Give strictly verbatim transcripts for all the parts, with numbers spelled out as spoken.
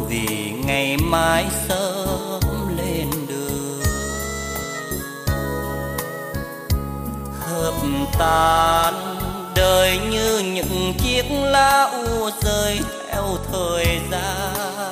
vì ngày mai sớm lên đường. Hợp tan đời như những chiếc lá u rơi theo thời gian.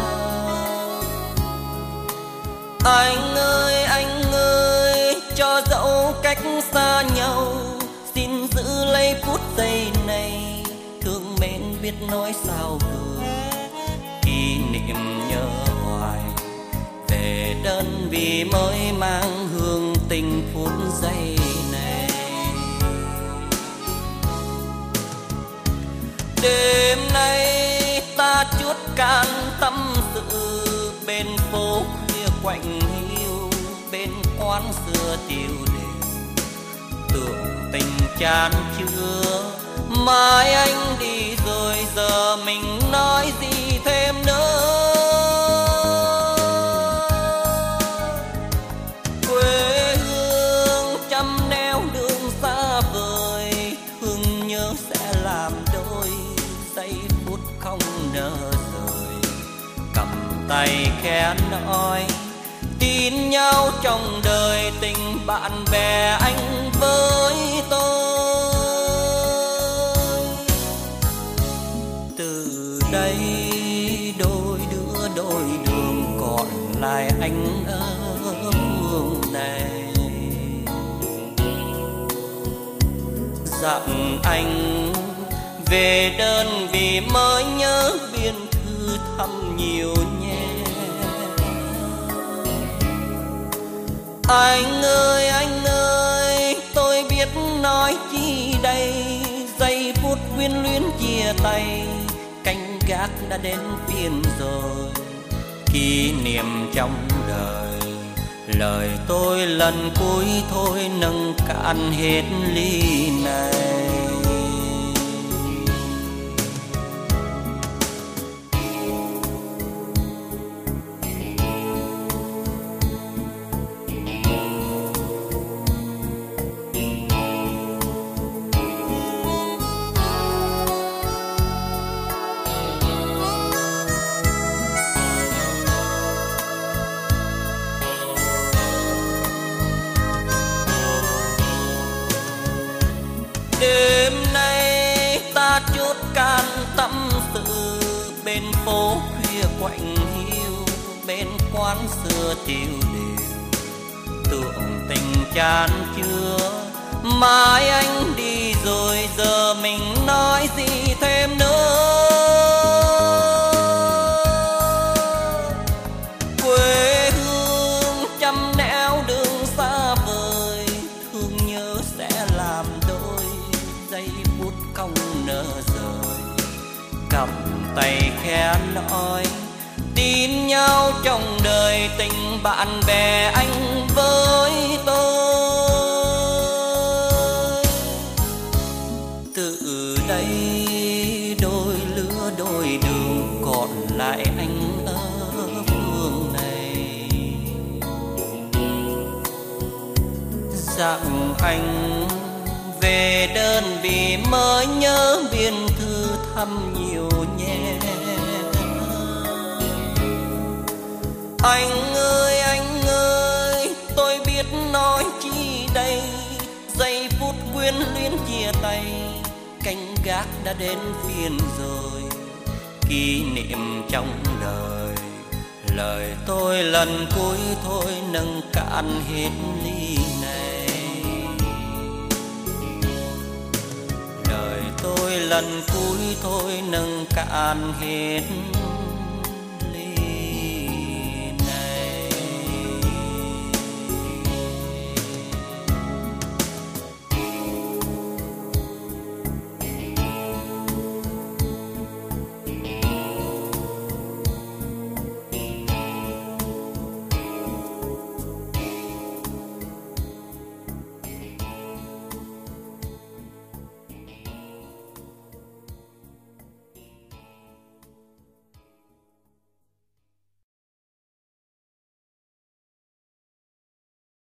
Anh ơi anh ơi, cho dẫu cách xa nhau, xin giữ lấy phút giây này, thương mến biết nói sao được. Kỷ niệm nhớ hoài về đơn vị mới mang hương tình phút giây này. Đêm nay ta chút can tâm sự bên phố khuya quạnh hiu, bên quán xưa tiêu đều tưởng tình chan chứa. Mai anh đi rồi giờ mình nói gì thêm nữa. Quê hương trăm nẻo đường xa vời, thương nhớ sẽ làm đôi, giây phút không nỡ rời. Cầm tay khẽ nói tin nhau trong đời, tình bạn bè anh với tôi. Từ đây đôi đứa đôi đường, còn lại anh ở phương này. Dặn anh về đơn vị mới nhớ biên thư thăm nhiều nhé. Anh ơi anh ơi, tôi biết nói chi đây, giây phút quyến luyến chia tay, canh gác đã đến phiên rồi. Kỷ niệm trong đời, lời tôi lần cuối thôi nâng cạn hết ly này. Đêm nay ta chút can tâm sự bên phố khuya quạnh hiu, bên quán xưa tiêu điều tưởng tình chan chứa. Mai anh đi rồi giờ mình nói gì thêm nữa. Quê hương trăm nẻo đường xa vời, thương nhớ sẽ làm đôi, giây phút không nỡ rời. Cầm tay khẽ nói tin nhau trong đời, tình bạn bè anh với tôi. Từ đây đôi lứa đôi đường, còn lại anh ở phương này. Dặn anh về đơn vị mới nhớ biên thư thăm nhiều nhé. Anh ơi anh ơi, tôi biết nói chi đây, giây phút quyến luyến chia tay, canh gác đã đến phiên rồi. Kỷ niệm trong đời, lời tôi lần cuối thôi nâng cạn hết ly này. Lời tôi lần cuối thôi nâng cạn hết